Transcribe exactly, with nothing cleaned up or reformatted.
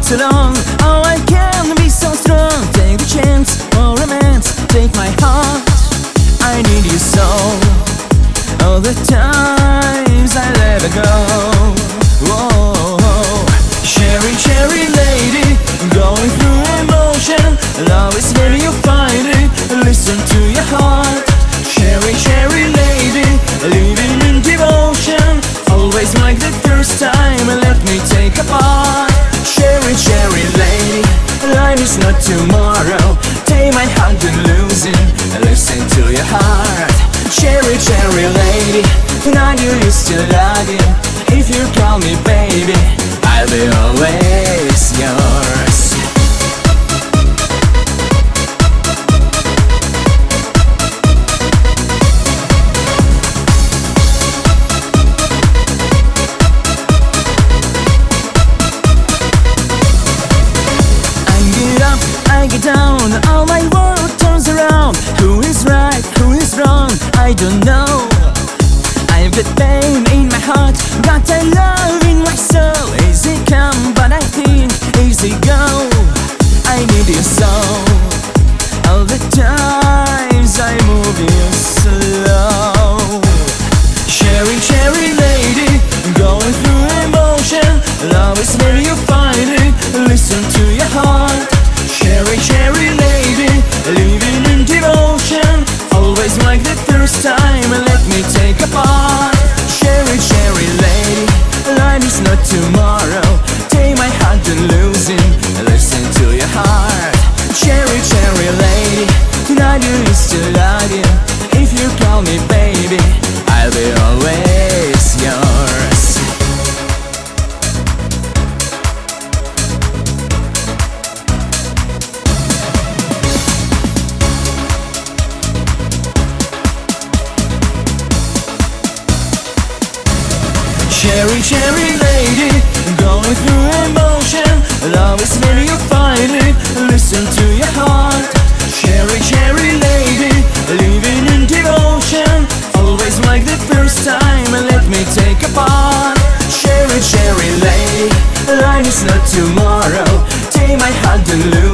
so long. Oh, I can be so strong. Take the chance for romance. Take my heart, I need you so. All the times I let it go. Whoa. Cherry, cherry lady, going through emotion. Love is where you find it. Listen to your heart. Cherry, cherry lady, living in devotion. Always like the first time, let me take a part. Cherry, cherry lady, life is not tomorrow. Take my hand and lose it. Listen to your heart. Cherry, cherry lady, tonight you used to love you. If you call me baby, I'll be always yours. I get down, all my world turns around. Who is right, who is wrong, I don't know. I've got pain in my heart, got a love in my soul. Easy come, but I think easy go. I need you so. All the times I move you slow. Cherry, cherry lady, going through emotion. Love is where you find it. Listen to your heart. Cherry, cherry lady, living in devotion. Always like the first time, let me take a part. Cherry, cherry lady, life is not tomorrow. Take my hand and lose it. Listen to your heart. Cherry, cherry lady, tonight you used to love you. If you call me baby, I'll be always yours. Cherry, cherry lady, going through emotion. Love is where you find it. Listen to your heart. Cherry, cherry lady, living in devotion. Always like the first time, let me take a part. Cherry, cherry lady, life is not tomorrow. Take my hand and lose